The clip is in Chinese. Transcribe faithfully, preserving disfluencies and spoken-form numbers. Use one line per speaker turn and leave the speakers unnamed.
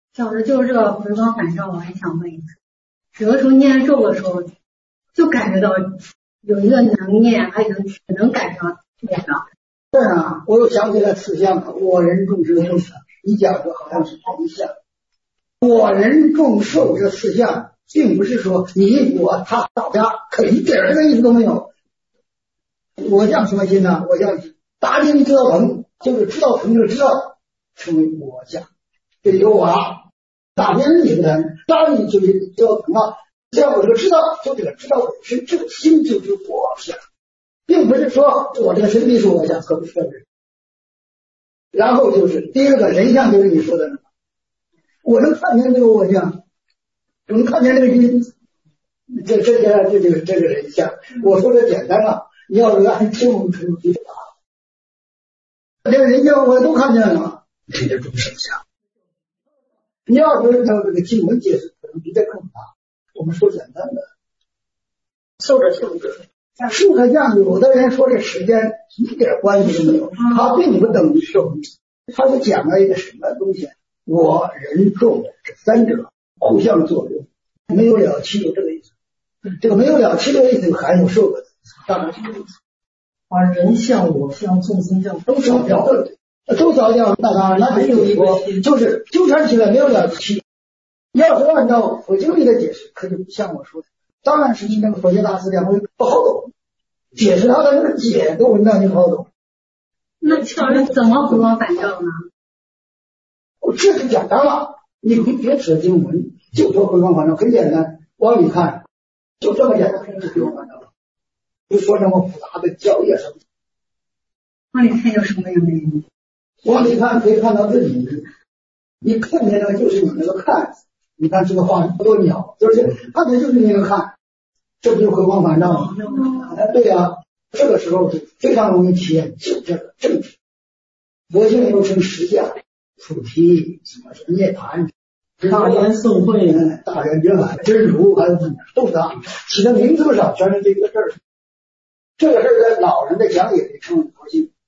小时就是这个回光返照，我也想问一次，有的时候念咒的时候，就感觉到有一个能念，还有只能赶上念的。
对啊，我又想起来四相了，我人众生寿相，你讲的好像是同一项。我人众寿这四项，并不是说你我他大家可一点这个意思都没有。我相什么心呢？我相打你知道疼，就是知道疼这个知道成为我相，这有我打别人你不疼，打你就是知道疼啊。像我这个知道，就这个知道本身这个心就是我相。并不是说我这个身体是我相，可不是这个。然后就是第二个人相，就是你说的那个，我能看见这个我相，我能看见这个心，这这这这就是这个人相。我说的简单了，你要是按听我们程度去打，这个人相我都看见了，这就众生相。你要是照这个经文解释，可能比这更大。我们说简单的，受着受着。受的相，有的人说这时间一点关系都没有，它并不等于受，它是讲了一个什么东西？我人众这三者互相作用，没有了期有这个意思。这个没有了期这个意思含有受的，大概是这个意思。
把人相、我相、众生相都扫掉，
都扫掉，那当然，那还有一个就是纠缠起来没有了期。要是按照佛经里的解释，可就不像我说的。当然是你那个佛学大师两位不好懂，解释他的那个解的文章就好懂。
那小人怎么回光返照呢？
这就简单了，你可以别扯经文，就说回光返照，很简单，往里看，就这么简单，就回光返照了，不说那么复杂的教业什么。
往里看有什么样的原因？
往里看可以看到自己，你看见的就是你那个看。你看这个画多鸟，就是看见就是那个看，这不就回光返照吗？哎，对呀、啊，这个时候就非常容易体验就这个正直。佛经又称实相、菩提、什么涅槃、
大圆盛会、
大圆觉海、真如，还有都是它起的名字上全是这个字儿。这个事儿在老人的讲解里称为佛性。